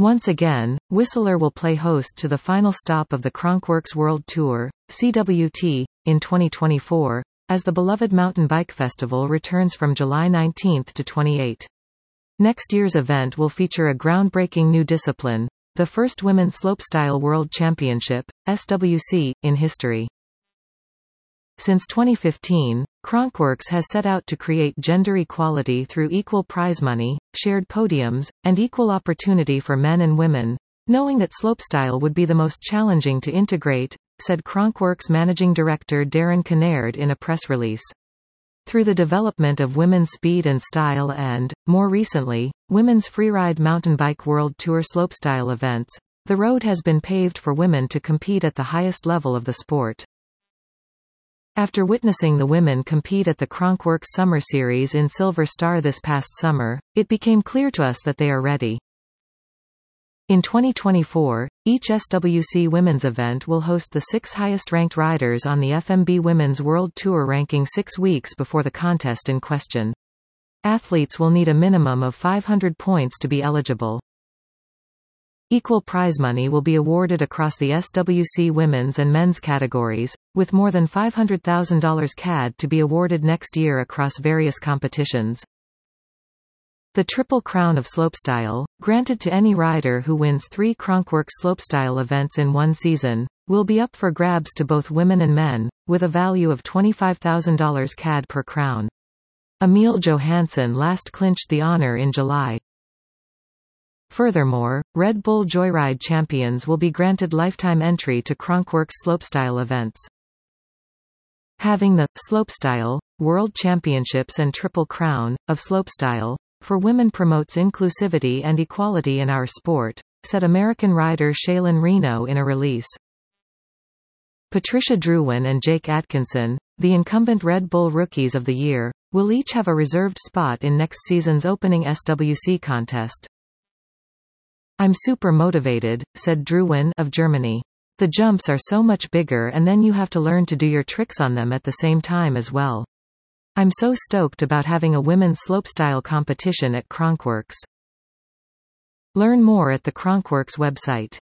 Once again, Whistler will play host to the final stop of the Kronkworks World Tour, CWT, in 2024, as the beloved mountain bike festival returns from July 19 to 28. Next year's event will feature a groundbreaking new discipline, the first Women's Slopestyle World Championship, SWC, in history. Since 2015, Kronkworks has set out to create gender equality through equal prize money, shared podiums, and equal opportunity for men and women, knowing that slopestyle would be the most challenging to integrate, said Kronkworks Managing Director Darren Kinnaird in a press release. Through the development of women's speed and style and, more recently, women's freeride mountain bike world tour slopestyle events, the road has been paved for women to compete at the highest level of the sport. After witnessing the women compete at the Kronkworks Summer Series in Silver Star this past summer, it became clear to us that they are ready. In 2024, each SWC women's event will host the 6 highest-ranked riders on the FMB Women's World Tour ranking 6 weeks before the contest in question. Athletes will need a minimum of 500 points to be eligible. Equal prize money will be awarded across the SWC women's and men's categories, with more than $500,000 CAD to be awarded next year across various competitions. The Triple Crown of Slopestyle, granted to any rider who wins 3 Kronkworks slopestyle events in one season, will be up for grabs to both women and men, with a value of $25,000 CAD per crown. Emil Johansson last clinched the honor in July. Furthermore, Red Bull Joyride champions will be granted lifetime entry to Kronkworks slopestyle events. Having the Slopestyle World Championships and Triple Crown of Slopestyle for women promotes inclusivity and equality in our sport, said American rider Shaylin Reno in a release. Patricia Drouin and Jake Atkinson, the incumbent Red Bull Rookies of the Year, will each have a reserved spot in next season's opening SWC contest. "I'm super motivated," said Drouin of Germany. "The jumps are so much bigger and then you have to learn to do your tricks on them at the same time as well. I'm so stoked about having a women's slopestyle competition at Kronkworks." Learn more at the Kronkworks website.